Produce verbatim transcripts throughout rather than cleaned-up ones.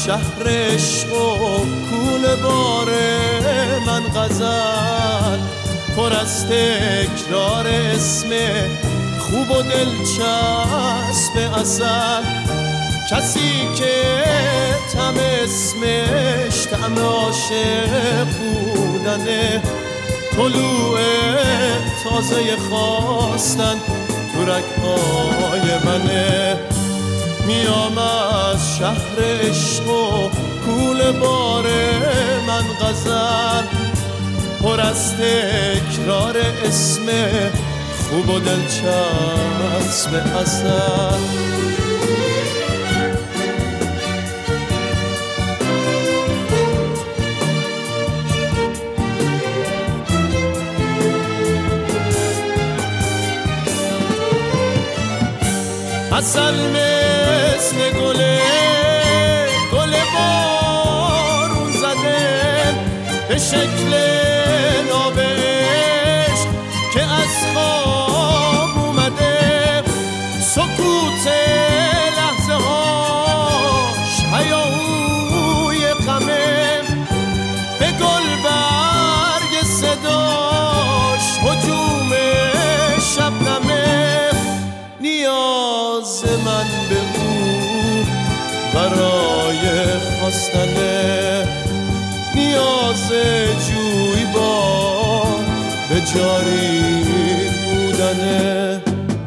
شهر عشق و کوله بار من غزل پر از تکرار اسم خوب و دلچسب اصل کسی که طعم اسمش طعم عاشق بودنه طلوع تازه خواستن تو رگ‌های منه میام از شهر عشق و کوله بار من غزل پر از تکرار اسم خوب و دلچسب اصل اصل مثل گله گله بارون زده به شکل ناب عشق که از خواب اومده سکوت لحظه هاش هیاهوی غمه به گل برگ صداش هجوم شبنمه نیاز من به او برای خواستنه نیاز جویبار به جاری بودنه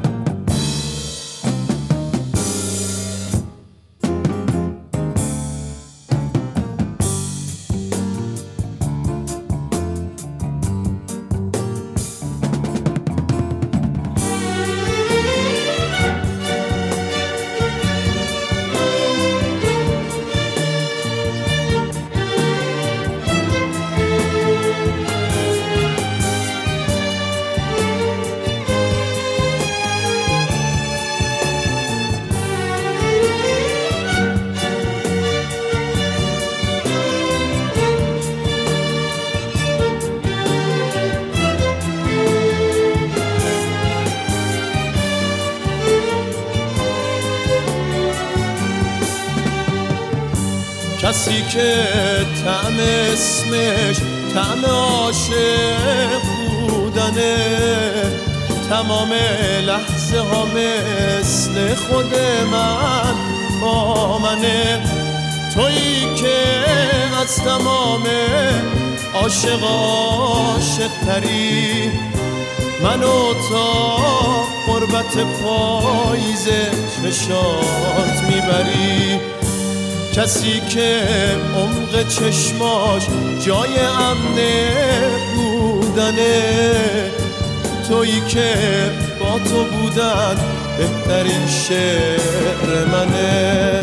کسی که طعم اسمش طعم عاشق بودنه تمام لحظه ها مثل خود من با منه تویی که از تمام عاشق عاشق تری منو تا قربت پاییز چشات میبری کسی که عمق چشماش جای امنه بودنه تویی که با تو بودن بهترین شعر منه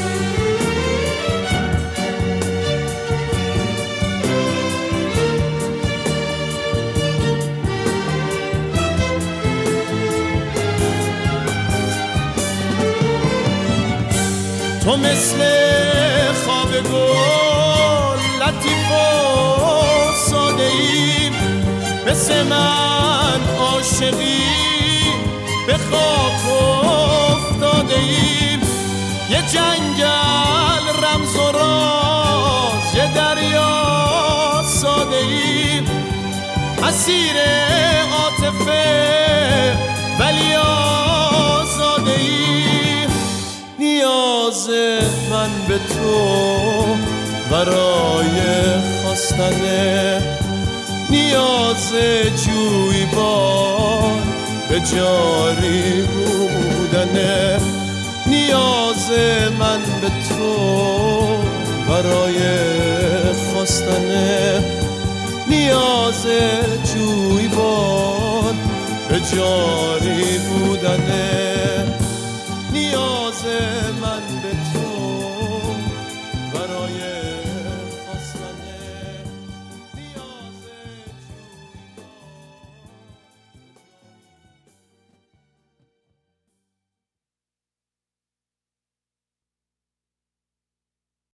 تو مثل خواب گل لطیف و ساده ای مثل من عاشقی به خاک افتاده ایم یه جنگل رمز و راز یه دریا ساده ایم اسیر عاطفه ولی آزاده ایم نیاز من به تو برای خواستنه نیاز جویبار به جاری بودنه نیاز من به تو برای خواستنه نیاز جویبار به جاری بودنه